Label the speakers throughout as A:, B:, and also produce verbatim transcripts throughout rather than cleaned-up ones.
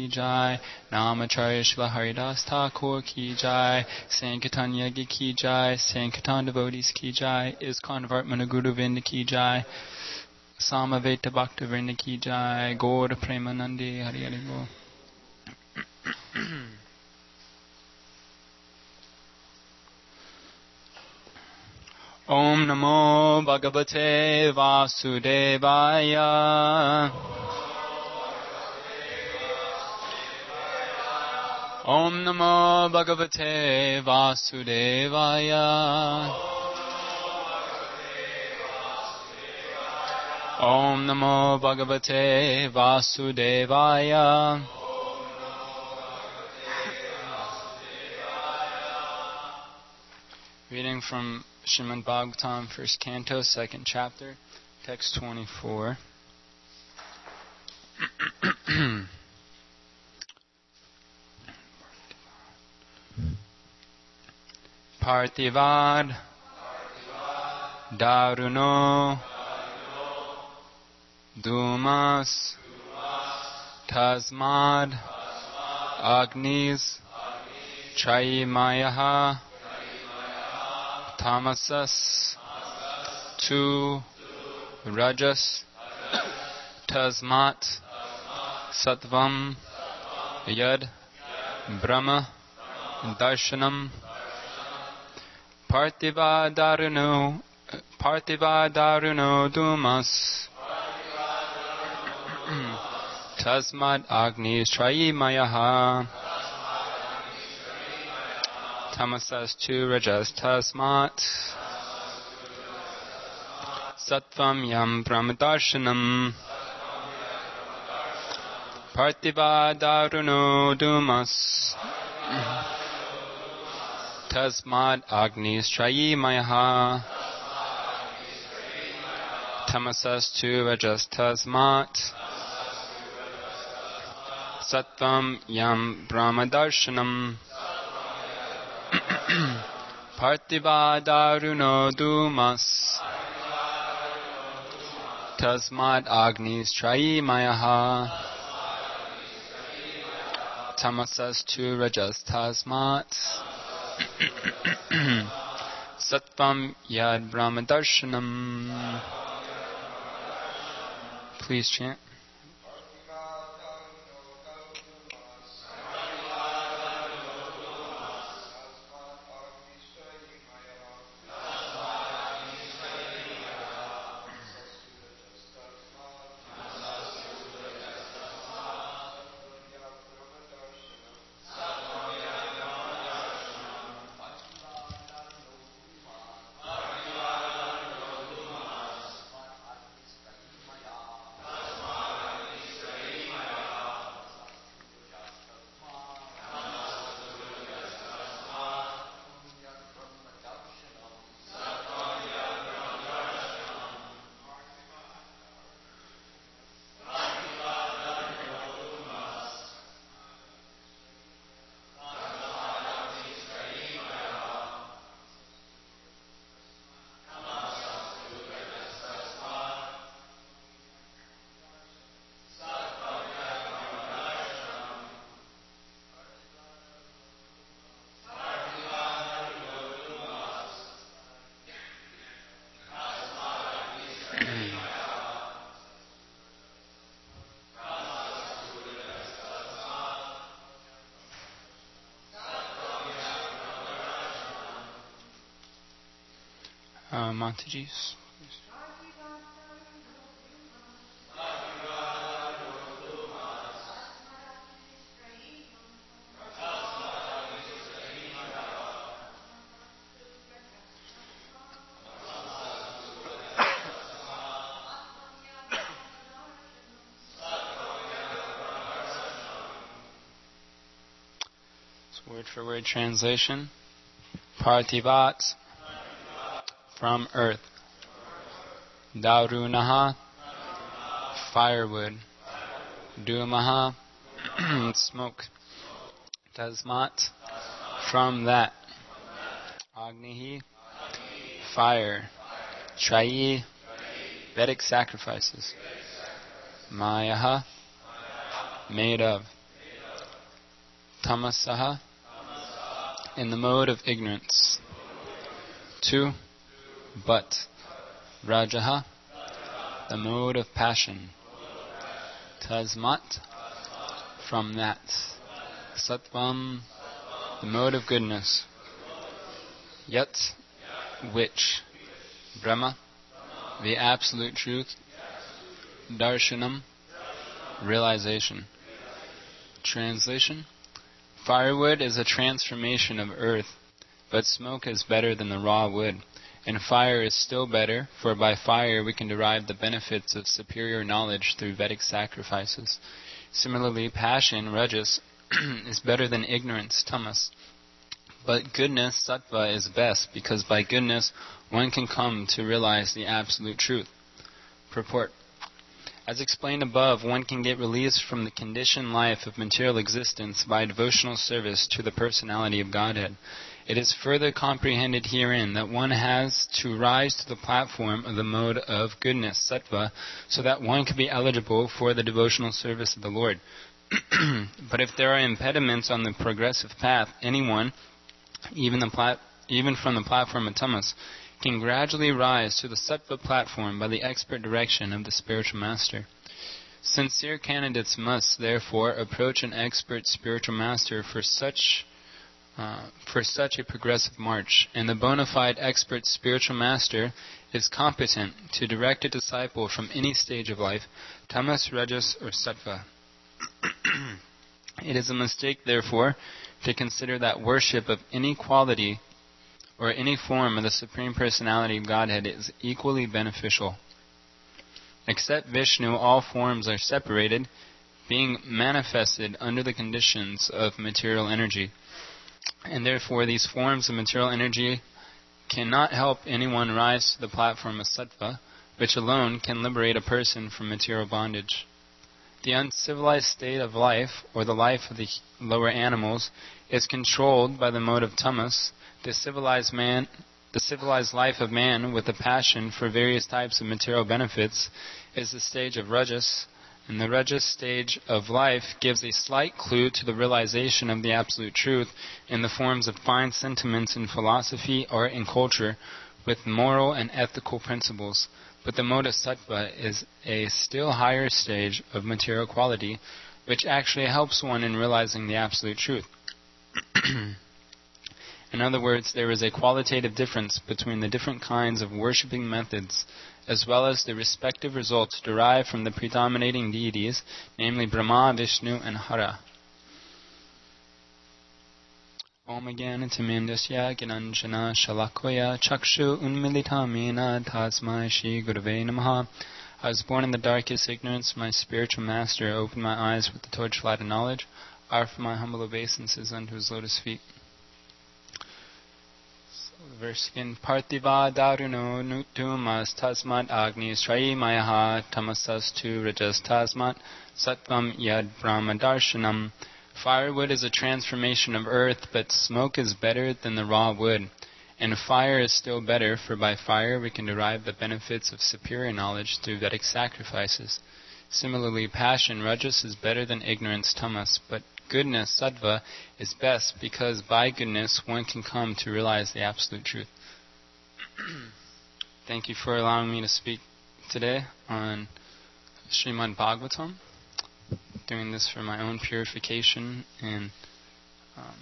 A: ki jai, Namacharya Srila Haridas Thakur ki jai, Sankirtan Yagi ki jai, Sankirtan devotees ki jai, ISKCON Vartmana Guru Vinda ki jai, Samaveta Bhakta Vrinda ki jai, Gaur Premanandi Hari Hari Bol. Om Namo Bhagavate Vasudevaya. Om Namo Bhagavate Vasudevaya. Om Namo Bhagavate Vasudevaya. Reading from Srimad Bhagavatam, first canto, second chapter, text twenty-four. Parthivad Daruno Dumas Tasmad Agnis Chaimayaha Tamasas Tu Rajas Tasmat Sattvam Yad Brahma Darshanam Parthiva Daruno Parthiva Daruno Dumas Tasmat Agnis Chaimayaha Tamasas Tu Rajas Tasmat Sattvam Yam Brahmadarshanam Parthiva Daruno Dumas Tasmat Agnis Chaimayaha Tamasas Tu Rajas Tasmat Sattvam Yam Brahmadarshanam Parthiva Daruno Dumas Tasmat Agnis Chaimayaha Tamasas Tu Rajas Tasmat Sattvam Yad Brahmadarshanam. Please chant. Uh, Montages. Word for word translation. Parthivat, from earth. Darunaha, firewood. Dumaha, smoke. Tasmat, from that. Agnihi, fire. Chayi, Vedic sacrifices. Mayaha, made of. Tamasaha, in the mode of ignorance. Two, but Rajaha, the mode of passion. Tasmat, from that. Sattvam, the mode of goodness. Yet, which. Brahma, the absolute truth. Darshanam, realization. Translation: firewood is a transformation of earth, but smoke is better than the raw wood, and fire is still better, for by fire we can derive the benefits of superior knowledge through Vedic sacrifices. Similarly, passion, rajas, is better than ignorance, tamas. But goodness, sattva, is best, because by goodness one can come to realize the absolute truth. Purport: as explained above, one can get released from the conditioned life of material existence by devotional service to the personality of Godhead. It is further comprehended herein that one has to rise to the platform of the mode of goodness, sattva, so that one can be eligible for the devotional service of the Lord. But if there are impediments on the progressive path, anyone, even, the plat- even from the platform of tamas, can gradually rise to the sattva platform by the expert direction of the spiritual master. Sincere candidates must, therefore, approach an expert spiritual master for such uh, for such a progressive march, and the bona fide expert spiritual master is competent to direct a disciple from any stage of life, tamas, rajas, or sattva. It is a mistake, therefore, to consider that worship of any quality or any form of the Supreme Personality of Godhead is equally beneficial. Except Vishnu, all forms are separated, being manifested under the conditions of material energy. And therefore these forms of material energy cannot help anyone rise to the platform of sattva, which alone can liberate a person from material bondage. The uncivilized state of life, or the life of the lower animals, is controlled by the mode of tamas. The civilized man, the civilized life of man with a passion for various types of material benefits is the stage of rajas, and the rajas stage of life gives a slight clue to the realization of the absolute truth in the forms of fine sentiments in philosophy, art, and culture with moral and ethical principles. But the mode of sattva is a still higher stage of material quality, which actually helps one in realizing the absolute truth. In other words, there is a qualitative difference between the different kinds of worshipping methods, as well as the respective results derived from the predominating deities, namely Brahma, Vishnu, and Hara. Om Jnanatimindasya Gyananjana Shalakoya Chakshu Unmilitamena Tasmai Shri Gurave Namaha. I was born in the darkest ignorance. My spiritual master opened my eyes with the torchlight of knowledge. I offer my humble obeisances unto his lotus feet. Verse again. Parthiva daruno nutumas tasmat agni srayi mayaha tamasastu rajas tasmat sattvam yad brahma darshanam. Firewood is a transformation of earth, but smoke is better than the raw wood. And fire is still better, for by fire we can derive the benefits of superior knowledge through Vedic sacrifices. Similarly, passion, rajas, is better than ignorance, tamas, but goodness, sattva, is best, because by goodness one can come to realize the absolute truth. Thank you for allowing me to speak today on Srimad Bhagavatam. Doing this for my own purification, and um,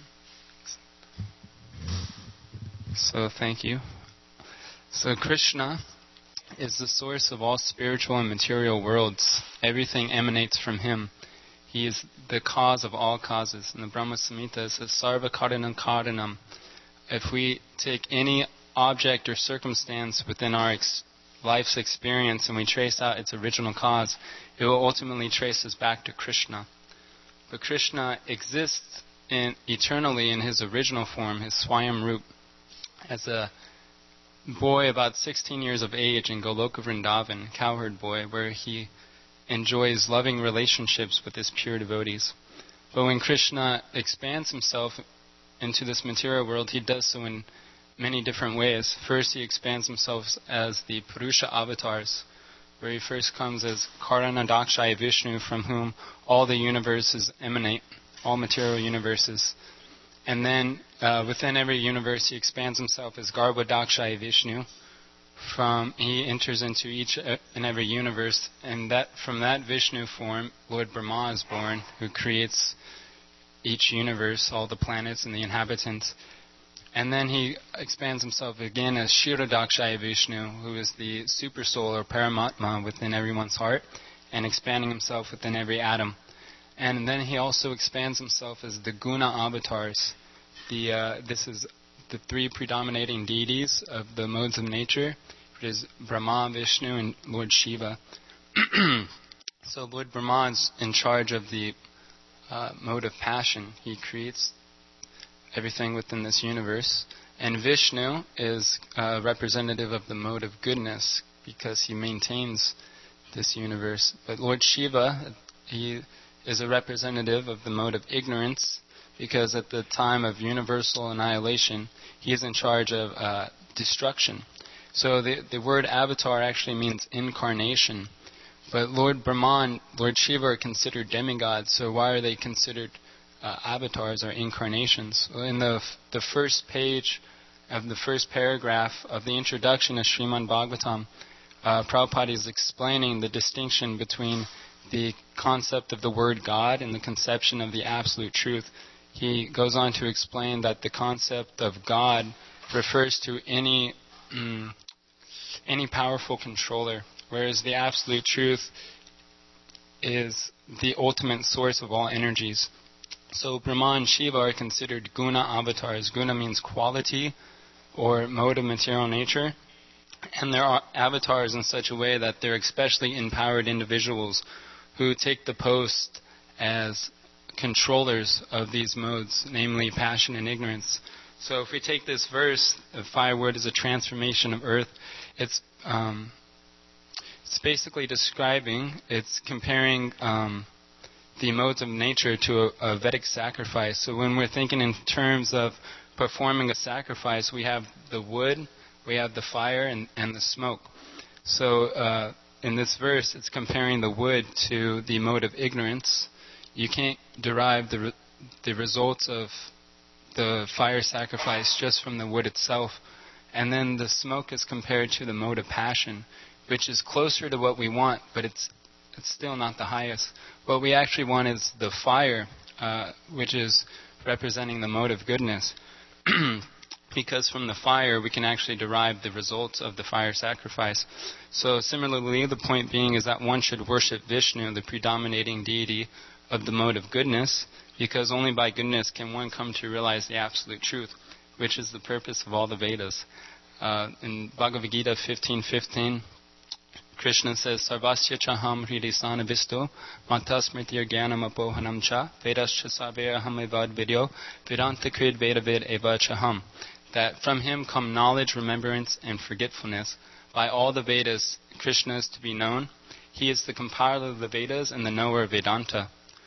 A: so thank you. So Krishna is the source of all spiritual and material worlds. Everything emanates from him. He is the cause of all causes. In the Brahma Samhita it says, Sarva Karanam Karanam. If we take any object or circumstance within our ex- life's experience and we trace out its original cause, it will ultimately trace us back to Krishna. But Krishna exists in, eternally in his original form, his Swayam Roop, as a boy about sixteen years of age in Goloka Vrindavan, cowherd boy, where he enjoys loving relationships with his pure devotees. But when Krishna expands himself into this material world, he does so in many different ways. First, he expands himself as the Purusha avatars, where he first comes as Karanadakshaya Vishnu, from whom all the universes emanate. all material universes. And then uh, within every universe, he expands himself as Garbhodakshaya Vishnu. From he enters into each and every universe, and that from that Vishnu form, Lord Brahma is born, who creates each universe, all the planets and the inhabitants. And then he expands himself again as Kshirodakshaya Vishnu, who is the super soul or Paramatma within everyone's heart, and expanding himself within every atom. And then he also expands himself as the Guna avatars. The uh, this is the three predominating deities of the modes of nature, which is Brahma, Vishnu, and Lord Shiva. So Lord Brahma is in charge of the uh, mode of passion. He creates everything within this universe. And Vishnu is uh, representative of the mode of goodness, because he maintains this universe. But Lord Shiva, he is a representative of the mode of ignorance, because at the time of universal annihilation, he is in charge of uh, destruction. So the, the word avatar actually means incarnation. But Lord Brahma and Lord Shiva are considered demigods, so why are they considered uh, avatars or incarnations? Well, in the, the first page of the first paragraph of the introduction of Srimad Bhagavatam, uh, Prabhupada is explaining the distinction between the concept of the word God and the conception of the absolute truth. He goes on to explain that the concept of God refers to any mm, any powerful controller, whereas the absolute truth is the ultimate source of all energies. So Brahma and Shiva are considered guna avatars. Guna means quality or mode of material nature. And they're avatars in such a way that they're especially empowered individuals who take the post as controllers of these modes, namely passion and ignorance. So if we take this verse, the fire word is a transformation of earth, it's um, it's basically describing, it's comparing um, the modes of nature to a, a Vedic sacrifice. So when we're thinking in terms of performing a sacrifice, we have the wood, we have the fire, and, and the smoke. So uh, in this verse, it's comparing the wood to the mode of ignorance. You can't derive the re- the results of the fire sacrifice just from the wood itself. And then the smoke is compared to the mode of passion, which is closer to what we want, but it's it's still not the highest. What we actually want is the fire, uh, which is representing the mode of goodness. Because from the fire, we can actually derive the results of the fire sacrifice. So similarly, the point being is that one should worship Vishnu, the predominating deity of the mode of goodness, because only by goodness can one come to realize the absolute truth, which is the purpose of all the Vedas. Uh, in Bhagavad Gita fifteen fifteen, Krishna says, Sarvasya chaham hridisana visto, matasmritir jnanam apohanam cha, vedascha sabera hamivad vidyo, vedanta krid vedavid eva chaham. That from him come knowledge, remembrance, and forgetfulness. By all the Vedas, Krishna is to be known. He is the compiler of the Vedas and the knower of Vedanta.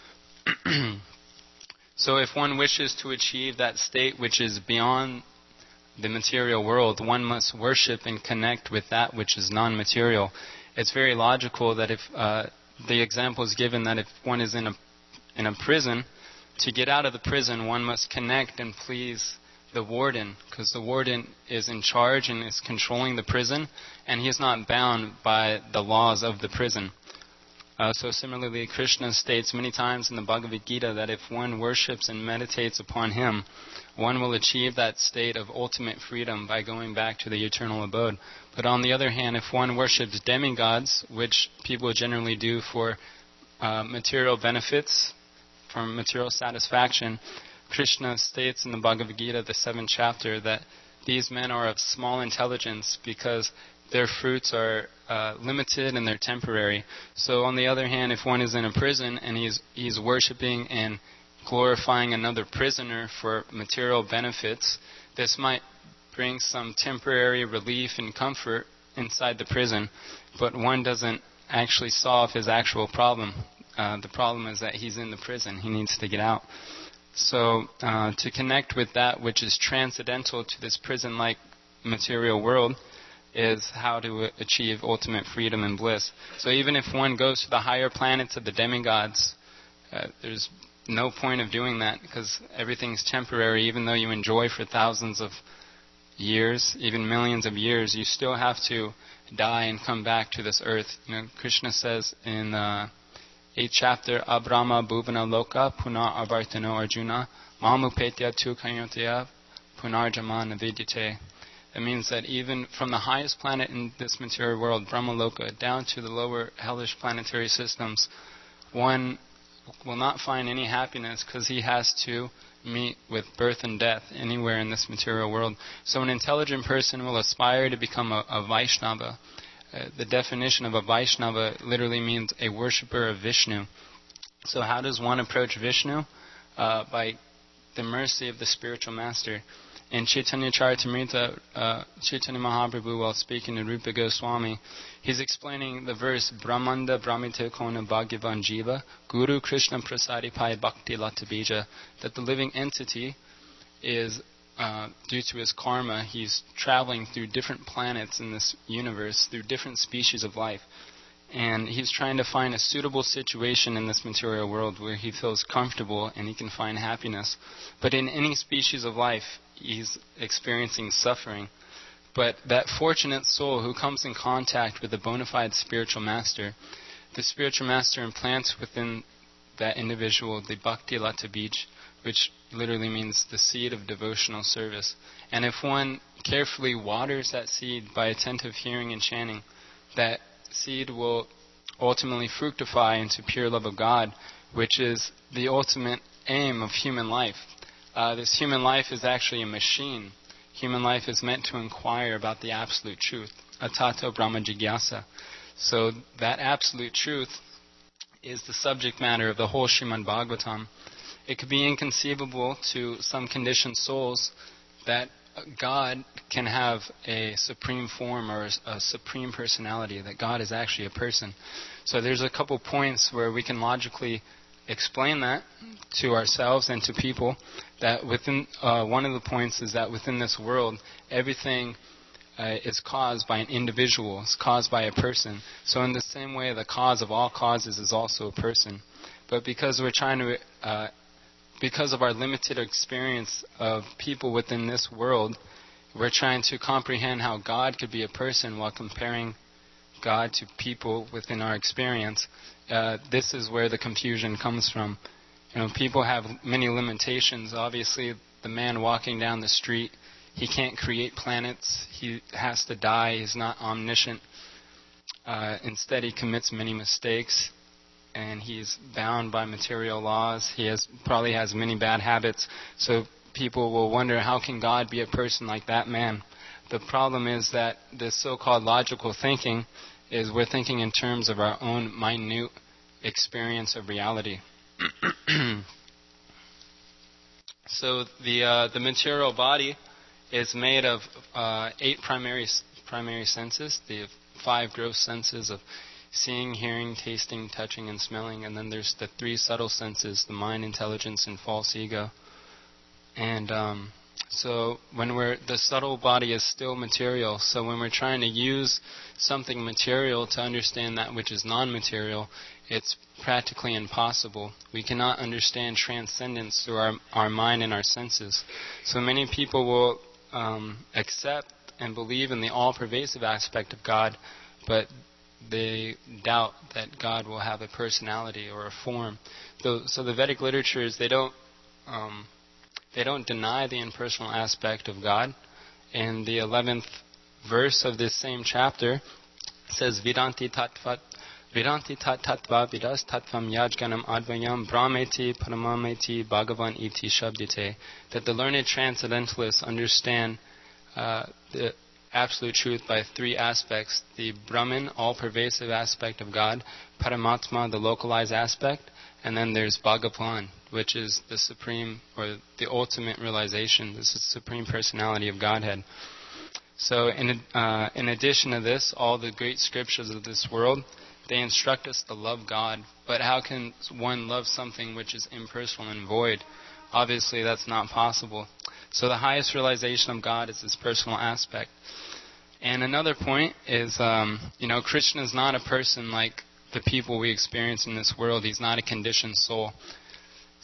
A: So if one wishes to achieve that state which is beyond the material world, one must worship and connect with that which is non-material. It's very logical that if uh, the example is given that if one is in a in a prison, to get out of the prison, one must connect and please the warden, because the warden is in charge and is controlling the prison, and he is not bound by the laws of the prison. Uh, so similarly, Krishna states many times in the Bhagavad Gita that if one worships and meditates upon him, one will achieve that state of ultimate freedom by going back to the eternal abode. But on the other hand, if one worships demigods, which people generally do for uh, material benefits, for material satisfaction, Krishna states in the Bhagavad Gita, the seventh chapter, that these men are of small intelligence because their fruits are uh, limited and they're temporary. So on the other hand, if one is in a prison and he's he's worshiping and glorifying another prisoner for material benefits, this might bring some temporary relief and comfort inside the prison, but one doesn't actually solve his actual problem. Uh, the problem is that he's in the prison. He needs to get out. So uh, to connect with that which is transcendental to this prison-like material world is how to achieve ultimate freedom and bliss. So even if one goes to the higher planets of the demigods, uh, there's no point of doing that because everything's temporary. Even though you enjoy for thousands of years, even millions of years, you still have to die and come back to this earth. You know, Krishna says in the eighth chapter, Abrahma bhuvana loka punar avartano arjuna mamupetya tu kanyotya punarjama navidyate. That means that even from the highest planet in this material world, Brahmaloka, down to the lower hellish planetary systems, one will not find any happiness because he has to meet with birth and death anywhere in this material world. So an intelligent person will aspire to become a, a Vaishnava. Uh, the definition of a Vaishnava literally means a worshipper of Vishnu. So how does one approach Vishnu? Uh, by the mercy of the spiritual master. In Chaitanya Charitamrita, uh, Chaitanya Mahaprabhu, while speaking to Rupa Goswami, he's explaining the verse, Brahmanda Brahmite Kona Bhagavan Jiva, Guru Krishna Prasadi Pai Bhakti Latabija, that the living entity is, uh, due to his karma, he's traveling through different planets in this universe, through different species of life. And he's trying to find a suitable situation in this material world where he feels comfortable and he can find happiness. But in any species of life, he's experiencing suffering. But that fortunate soul who comes in contact with a bona fide spiritual master, the spiritual master implants within that individual the Bhakti Lata Bij, which literally means the seed of devotional service. And if one carefully waters that seed by attentive hearing and chanting, that seed will ultimately fructify into pure love of God, which is the ultimate aim of human life. Uh, this human life is actually a machine. Human life is meant to inquire about the absolute truth, atato brahma jigyasa. So that absolute truth is the subject matter of the whole Srimad Bhagavatam. It could be inconceivable to some conditioned souls that God can have a supreme form or a supreme personality, that God is actually a person. So there's a couple points where we can logically explain that to ourselves and to people, that within, uh, one of the points is that within this world, everything uh, is caused by an individual, it's caused by a person. So in the same way, the cause of all causes is also a person. But because we're trying to uh, because of our limited experience of people within this world, we're trying to comprehend how God could be a person while comparing God to people within our experience. Uh, this is where the confusion comes from. You know, people have many limitations. Obviously, the man walking down the street, he can't create planets. He has to die. He's not omniscient. Uh, instead, he commits many mistakes, and he's bound by material laws. He has probably has many bad habits. So people will wonder, how can God be a person like that man? The problem is that this so-called logical thinking is we're thinking in terms of our own minute experience of reality. So the uh, the material body is made of uh, eight primary primary senses, the five gross senses of seeing, hearing, tasting, touching, and smelling, and then there's the three subtle senses, the mind, intelligence, and false ego. And um, so when we're, the subtle body is still material, so when we're trying to use something material to understand that which is non-material, it's practically impossible. We cannot understand transcendence through our, our mind and our senses. So many people will um, accept and believe in the all-pervasive aspect of God, but they doubt that God will have a personality or a form. So, so the Vedic literatures, they don't um, they don't deny the impersonal aspect of God. In the eleventh verse of this same chapter, it says, Vidanti tattva Vidanti tat tattva vidas tattvam yajganam advayam brahmeti paramameti bhagavan iti shabdite. That the learned transcendentalists understand uh, the absolute truth by three aspects: the Brahman, all-pervasive aspect of God; Paramatma, the localized aspect; and then there's Bhagavan, which is the supreme or the ultimate realization. This is the supreme personality of Godhead. So, in uh, in addition to this, all the great scriptures of this world, they instruct us to love God. But how can one love something which is impersonal and void? Obviously, that's not possible. So the highest realization of God is this personal aspect. And another point is, um, you know, Krishna is not a person like the people we experience in this world. He's not a conditioned soul.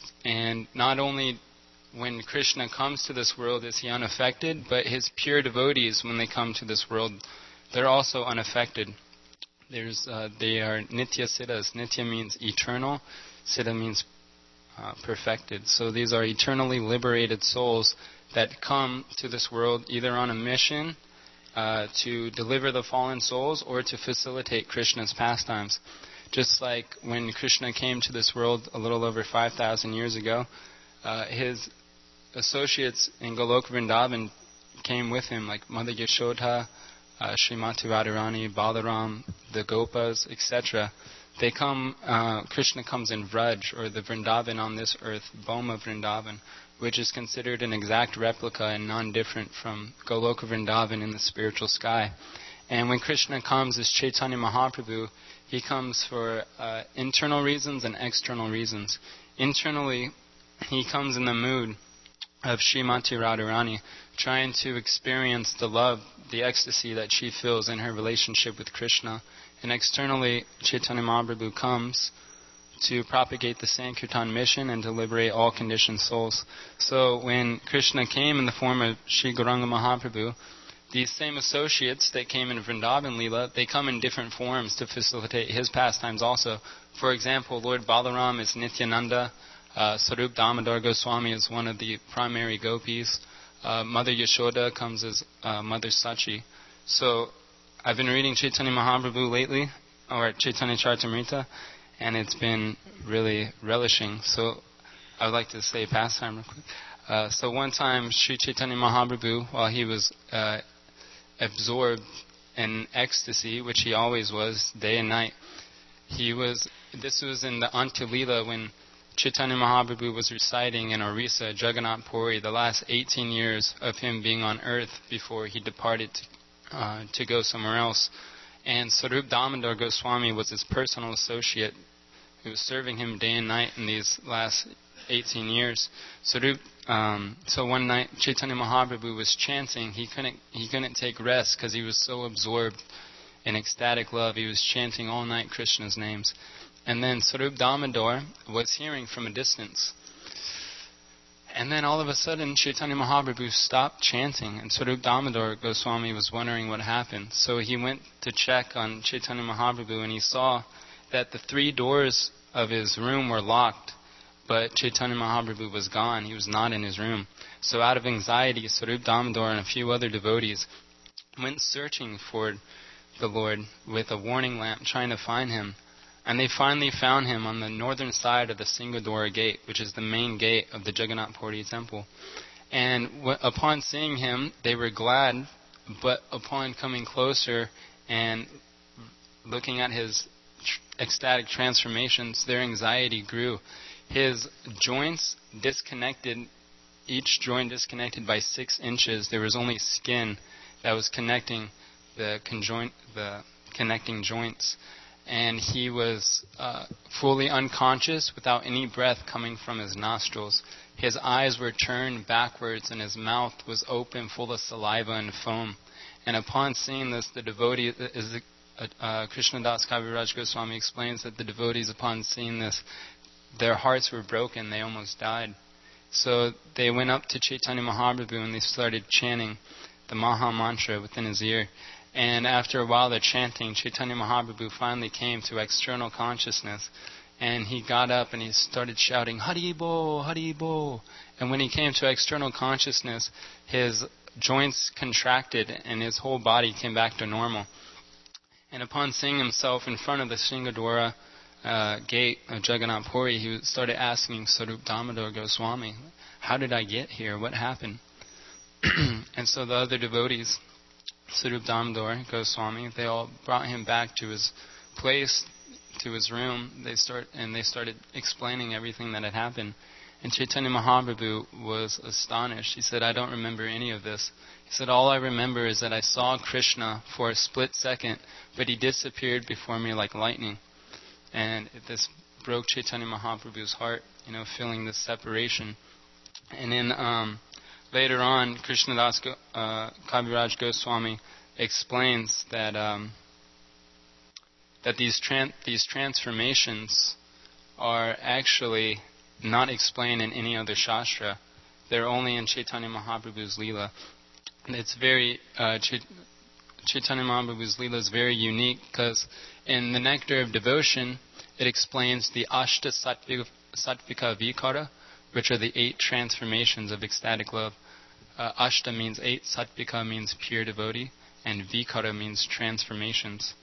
A: And not only when Krishna comes to this world is he unaffected, but his pure devotees, when they come to this world, they're also unaffected. There's, uh, they are nitya siddhas. Nitya means eternal. Siddha means uh, perfected. So these are eternally liberated souls that come to this world either on a mission uh, to deliver the fallen souls or to facilitate Krishna's pastimes. Just like when Krishna came to this world a little over five thousand years ago, uh, his associates in Goloka Vrindavan came with him, like Mother Yashoda, uh, Srimati Radharani, Balaram, the Gopas, et cetera. They come, uh, Krishna comes in Vraj, or the Vrindavan on this earth, Bhoma Vrindavan, which is considered an exact replica and non-different from Goloka Vrindavan in the spiritual sky. And when Krishna comes as Chaitanya Mahaprabhu, he comes for uh, internal reasons and external reasons. Internally, he comes in the mood of Srimati Radharani, trying to experience the love, the ecstasy that she feels in her relationship with Krishna. And externally, Chaitanya Mahaprabhu comes to propagate the Sankirtan mission and to liberate all conditioned souls. So when Krishna came in the form of Sri Gauranga Mahaprabhu, these same associates that came in Vrindavan Leela, they come in different forms to facilitate his pastimes also. For example, Lord Balaram is Nityananda, uh, Sarup Damodar Goswami is one of the primary gopis, uh, Mother Yashoda comes as uh, Mother Sachi. So I've been reading Chaitanya Mahaprabhu lately, or Chaitanya Charitamrita, and it's been really relishing. So I would like to say pastime real quick. Uh, so one time, Sri Chaitanya Mahaprabhu, while he was uh, absorbed in ecstasy, which he always was, day and night, he was. This was in the Antya-lila when Chaitanya Mahaprabhu was reciting in Orissa, Jagannath Puri, the last eighteen years of him being on earth before he departed to, uh, to go somewhere else. And Sarup Damodar Goswami was his personal associate who was serving him day and night in these last eighteen years. Sarup, um, so one night Chaitanya Mahaprabhu was chanting. He couldn't he couldn't take rest because he was so absorbed in ecstatic love. He was chanting all night Krishna's names. And then Sarup Damodar was hearing from a distance. And then all of a sudden Chaitanya Mahaprabhu stopped chanting, and Sarup Damodar Goswami was wondering what happened. So he went to check on Chaitanya Mahaprabhu, and he saw that the three doors of his room were locked, but Chaitanya Mahaprabhu was gone. He was not in his room. So out of anxiety, Sarup Damodar and a few other devotees went searching for the Lord with a warning lamp, trying to find him. And they finally found him on the northern side of the Singadora gate, which is the main gate of the Jagannath Puri temple. And w- upon seeing him, they were glad, but upon coming closer and looking at his tr- ecstatic transformations, their anxiety grew. His joints disconnected, each joint disconnected by six inches. There was only skin that was connecting the conjoint, the connecting joints. And he was uh, fully unconscious without any breath coming from his nostrils. His eyes were turned backwards and his mouth was open, full of saliva and foam. And upon seeing this, the devotee, is, uh, uh, Krishnadas Kaviraj Goswami explains that the devotees, upon seeing this, their hearts were broken. They almost died. So they went up to Chaitanya Mahaprabhu and they started chanting the Maha Mantra within his ear. And after a while, they're chanting. Chaitanya Mahaprabhu finally came to external consciousness, and he got up and he started shouting, Hari Bo, Hari Bo. And when he came to external consciousness, his joints contracted and his whole body came back to normal. And upon seeing himself in front of the Singadora uh, gate of Jagannath Puri, he started asking Sarup Damodar Goswami, how did I get here? What happened? And so the other devotees, Sarup Damodar Goswami, they all brought him back to his place, to his room. They start and they started explaining everything that had happened. And Chaitanya Mahaprabhu was astonished. He said, I don't remember any of this. He said, all I remember is that I saw Krishna for a split second, but he disappeared before me like lightning. And this broke Chaitanya Mahaprabhu's heart, you know, feeling this separation. And then um, later on, Krishnadas uh, Kaviraj Goswami explains that um, that these tran- these transformations are actually not explained in any other Shastra. They're only in Chaitanya Mahaprabhu's Leela. And it's very, uh, Ch- Chaitanya Mahaprabhu's Leela is very unique because in the Nectar of Devotion, it explains the Ashta Sattvika, Sattvika Vikara, which are the eight transformations of ecstatic love. Uh, Ashta means eight, Sattvika means pure devotee, and Vikara means transformations.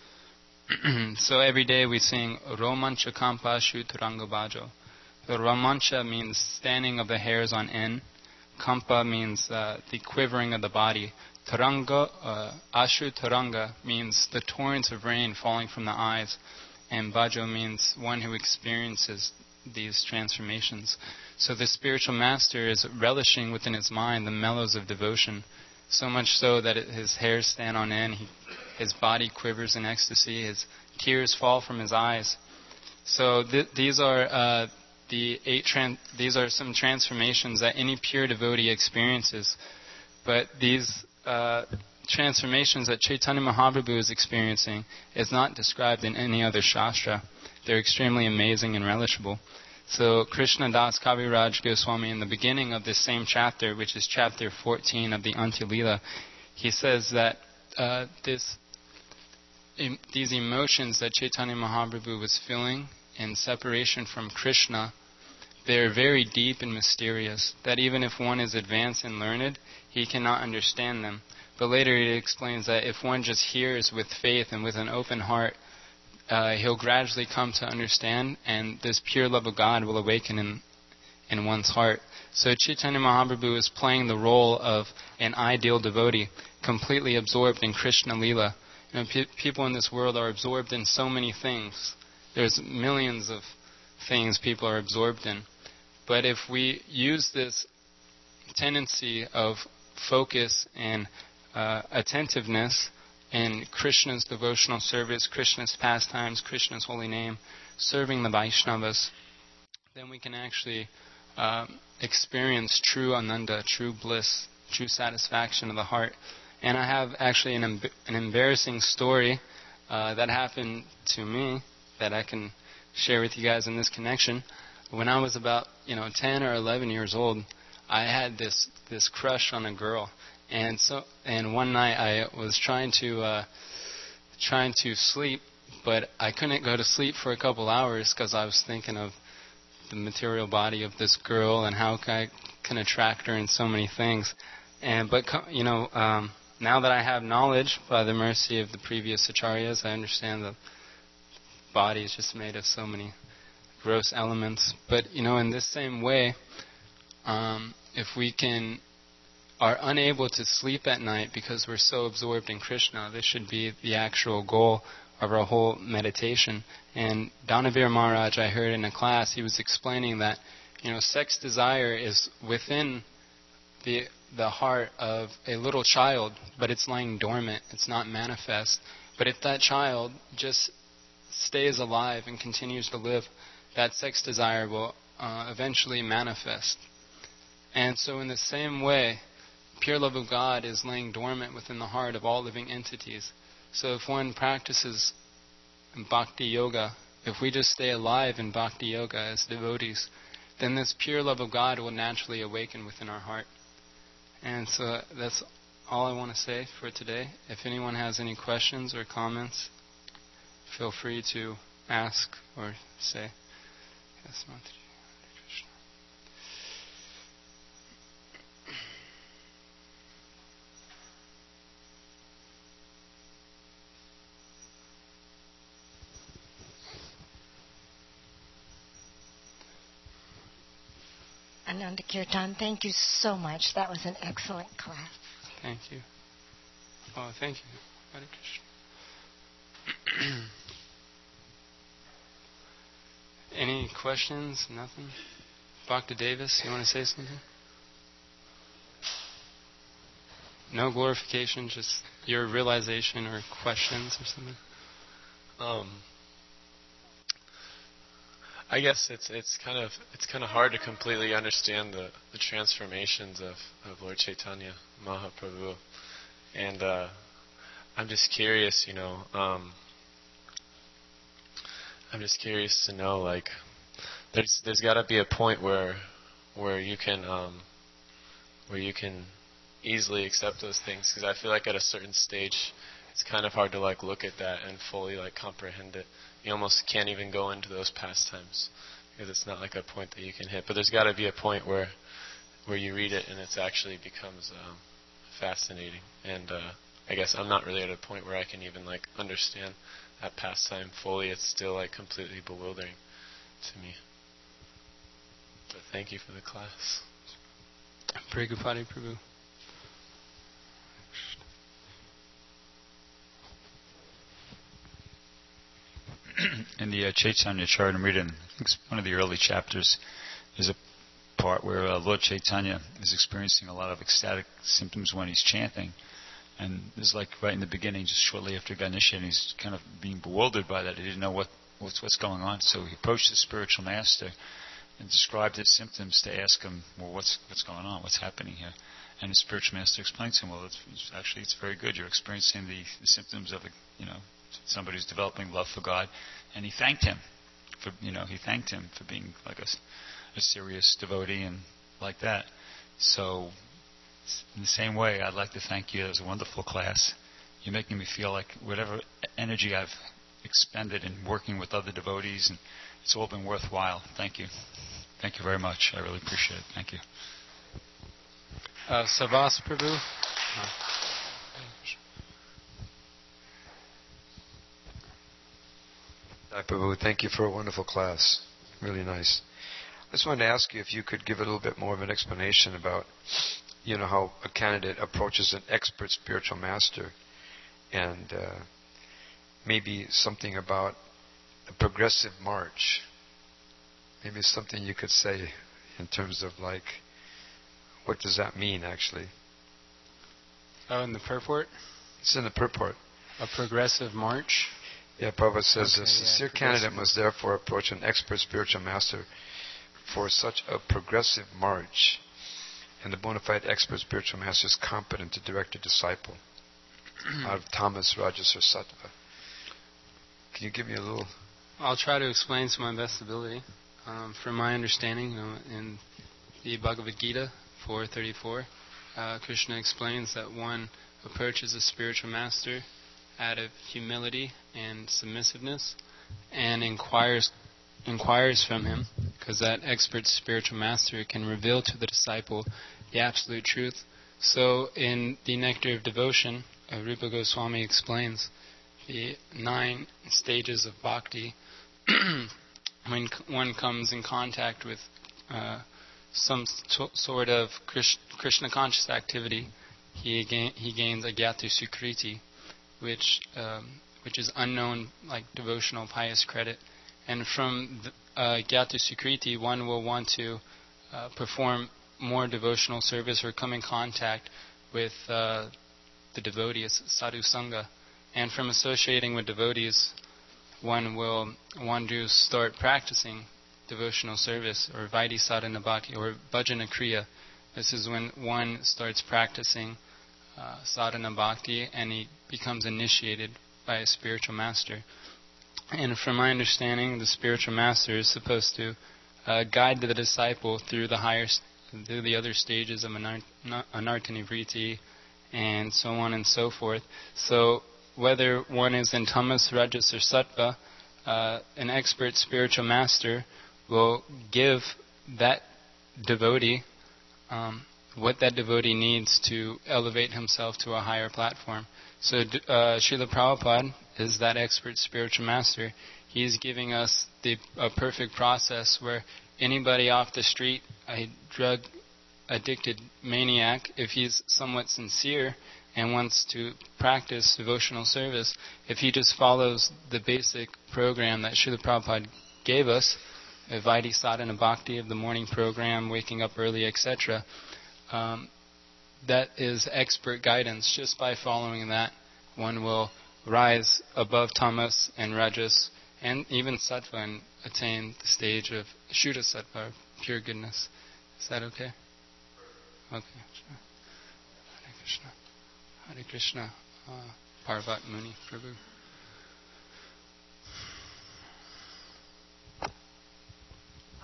A: So every day we sing Romancha Kampa Shu Taranga Bhajo. The Romancha means standing of the hairs on end. Kampa means uh, the quivering of the body. Taranga, uh, Ashu Taranga means the torrents of rain falling from the eyes. And Bhajo means one who experiences these transformations. So the spiritual master is relishing within his mind the mellows of devotion, so much so that it, his hairs stand on end, he, his body quivers in ecstasy, his tears fall from his eyes. So th- these are uh, the eight. Tran- these are some transformations that any pure devotee experiences. But these uh, transformations that Chaitanya Mahaprabhu is experiencing is not described in any other shastra. They're extremely amazing and relishable. So Krishna Das Kaviraj Goswami, in the beginning of this same chapter, which is chapter fourteen of the Antya Lila, he says that uh, this, em, these emotions that Chaitanya Mahaprabhu was feeling in separation from Krishna, they're very deep and mysterious, that even if one is advanced and learned, he cannot understand them. But later he explains that if one just hears with faith and with an open heart, Uh, he'll gradually come to understand, and this pure love of God will awaken in in one's heart. So Chaitanya Mahaprabhu is playing the role of an ideal devotee, completely absorbed in Krishna Leela. You know, pe- people in this world are absorbed in so many things. There's millions of things people are absorbed in. But if we use this tendency of focus and uh, attentiveness in Krishna's devotional service, Krishna's pastimes, Krishna's holy name, serving the Vaishnavas, then we can actually uh, experience true ananda, true bliss, true satisfaction of the heart. And I have actually an, em- an embarrassing story uh, that happened to me that I can share with you guys in this connection. When I was about, you know, ten or eleven years old, I had this this crush on a girl. And so, and one night I was trying to uh, trying to sleep, but I couldn't go to sleep for a couple hours because I was thinking of the material body of this girl and how I can attract her in so many things. And but you know, um, now that I have knowledge by the mercy of the previous acharyas, I understand the body is just made of so many gross elements. But you know, in this same way, um, if we can are unable to sleep at night because we're so absorbed in Krishna, this should be the actual goal of our whole meditation. And Dhanavir Maharaj, I heard in a class, he was explaining that, you know, sex desire is within the the heart of a little child, but it's lying dormant, it's not manifest. But if that child just stays alive and continues to live, that sex desire will uh, eventually manifest. And so in the same way, pure love of God is laying dormant within the heart of all living entities. So if one practices bhakti yoga, if we just stay alive in bhakti yoga as devotees, then this pure love of God will naturally awaken within our heart. And so that's all I want to say for today. If anyone has any questions or comments, feel free to ask or say. Yes, Mataji.
B: Ananda Kirtan, thank you so much. That was an excellent class.
A: Thank you. Oh, thank you. Hare Krishna. Any questions? Nothing? Doctor Davis, you want to say something? No glorification, just your realization or questions or something?
C: Um, I guess it's it's kind of it's kind of hard to completely understand the, the transformations of, of Lord Chaitanya Mahaprabhu, and uh, I'm just curious, you know, um, I'm just curious to know, like, there's there's got to be a point where where you can um, where you can easily accept those things, because I feel like at a certain stage it's kind of hard to like look at that and fully like comprehend it. You almost can't even go into those pastimes because it's not like a point that you can hit. But there's got to be a point where where you read it and it actually becomes um, fascinating. And uh, I guess I'm not really at a point where I can even like understand that pastime fully. It's still like completely bewildering to me. But thank you for the class.
A: Prabhupada Prabhu.
D: In the uh, Chaitanya Charitamrita, I think it's one of the early chapters, there's a part where uh, Lord Chaitanya is experiencing a lot of ecstatic symptoms when he's chanting. And it's like right in the beginning, just shortly after he got initiated, he's kind of being bewildered by that. He didn't know what what's, what's going on. So he approached the spiritual master and described his symptoms to ask him, well, what's what's going on? What's happening here? And the spiritual master explained to him, well, it's, it's actually it's very good. You're experiencing the, the symptoms of, a, you know, somebody who's developing love for God. And he thanked him for, you know, he thanked him for being like a, a serious devotee and like that. So in the same way, I'd like to thank you. It was a wonderful class. You're making me feel like whatever energy I've expended in working with other devotees, and it's all been worthwhile. Thank you. Thank you very much. I really appreciate it. Thank you.
A: Uh, Savas Prabhu. Uh.
E: Hi, Prabhu. Thank you for a wonderful class. Really nice. I just wanted to ask you if you could give a little bit more of an explanation about, you know, how a candidate approaches an expert spiritual master, and uh, maybe something about a progressive march. Maybe something you could say in terms of like, what does that mean actually?
A: Oh, in the purport?
E: It's in the purport.
A: A progressive march?
E: Yeah, Prabhupada says
A: okay,
E: a sincere
A: yeah,
E: candidate must therefore approach an expert spiritual master for such a progressive march, and the bona fide expert spiritual master is competent to direct a disciple out of tamas, rajas, or sattva. Can you give me a little?
A: I'll try to explain to my best ability. Um, from my understanding, you know, in the Bhagavad Gita four thirty-four, uh, Krishna explains that one approaches a spiritual master out of humility and submissiveness and inquires inquires from him, because that expert spiritual master can reveal to the disciple the absolute truth. So in the Nectar of Devotion, uh, Rupa Goswami explains the nine stages of bhakti. When c- one comes in contact with uh, some st- sort of Krishna conscious activity, he ga- he gains agyata sukriti, which um, which is unknown, like devotional pious credit. And from the, uh, Gyata Sukriti, one will want to uh, perform more devotional service or come in contact with uh, the devotees, sadhu sangha. And from associating with devotees, one will want to start practicing devotional service, or Vaidhi Sadhana Bhakti, or Bhajana Kriya. This is when one starts practicing uh, Sadhana Bhakti and he becomes initiated by a spiritual master. And from my understanding, the spiritual master is supposed to uh, guide the disciple through the higher, through the other stages of anar- anartha-nivritti, and so on and so forth. So whether one is in tamas, rajas, or sattva, uh, an expert spiritual master will give that devotee um, what that devotee needs to elevate himself to a higher platform. So uh, Srila Prabhupada is that expert spiritual master. He's giving us the a perfect process where anybody off the street, a drug-addicted maniac, if he's somewhat sincere and wants to practice devotional service, if he just follows the basic program that Srila Prabhupada gave us, a Vaidhi Sadhana Bhakti of the morning program, waking up early, et cetera, um, that is expert guidance. Just by following that, one will rise above tamas and rajas and even sattva and attain the stage of Shuddha Sattva, pure goodness. Is that okay? Okay. Hare Krishna. Hare Krishna. Uh, Parvat Muni Prabhu.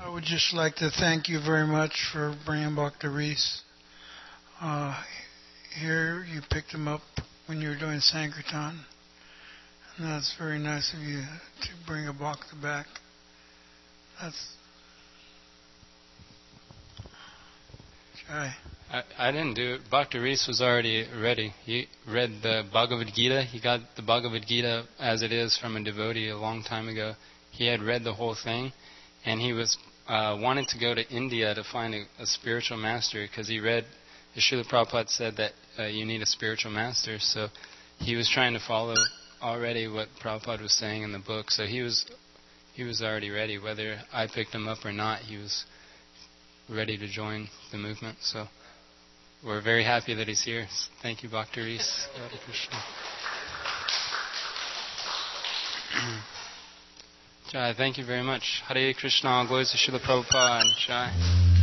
F: I would just like to thank you very much for bringing Bhakta Reese. Uh, here, you picked him up when you were doing Sankirtan. And that's very nice of you to bring a Bhakta back. That's... Jai.
A: I, I didn't do it. Bhakta Reese was already ready. He read the Bhagavad Gita. He got the Bhagavad Gita as it is from a devotee a long time ago. He had read the whole thing, and he was uh, wanted to go to India to find a, a spiritual master because he read, as Srila Prabhupada said, that uh, you need a spiritual master. So he was trying to follow already what Prabhupada was saying in the book. So he was he was already ready. Whether I picked him up or not, he was ready to join the movement. So we're very happy that he's here. Thank you, Bhakta Reese. Radha Krishna. Jai, thank you very much. Hare Krishna, glories to Srila Prabhupada. Jai.